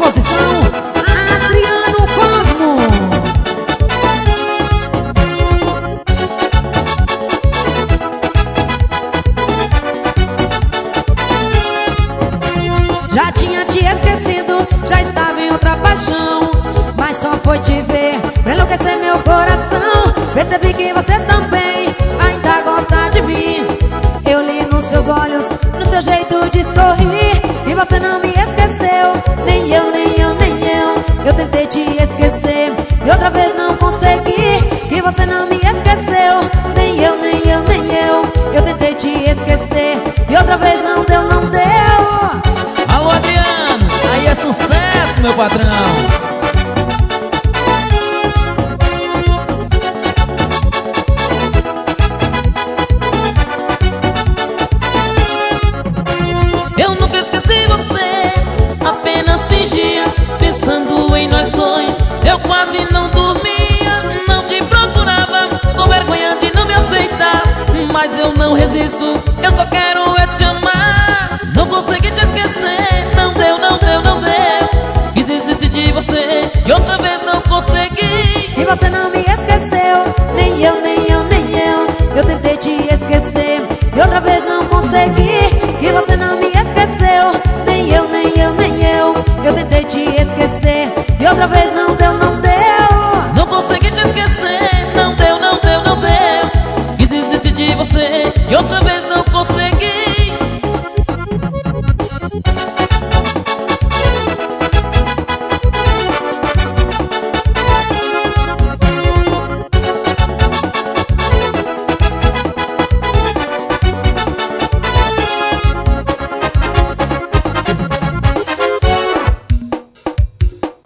composição Adriano Cosmo. Já tinha te esquecido, já estava em outra paixão, mas só foi te ver pra enlouquecer meu coração. Percebi que você também ainda gosta de mim. Eu li nos seus olhos, no seu jeito de sorrir, e você não me esqueceu, nem eu, nem eu, nem eu. Eu tentei te esquecer e outra vez não consegui. E você não me esqueceu, nem eu, nem eu, nem eu. Eu tentei te esquecer e outra vez não deu, não deu. Alô, Adriano, aí é sucesso, meu patrão. Eu nunca esqueci você, apenas fingia, pensando em nós dois. Eu quase não dormia, não te procurava, com vergonha de não me aceitar. Mas eu não resisto, eu só quero é te amar. Não consegui te esquecer, não deu, não deu, não deu. Quis desistir de você e outra vez não consegui. E você não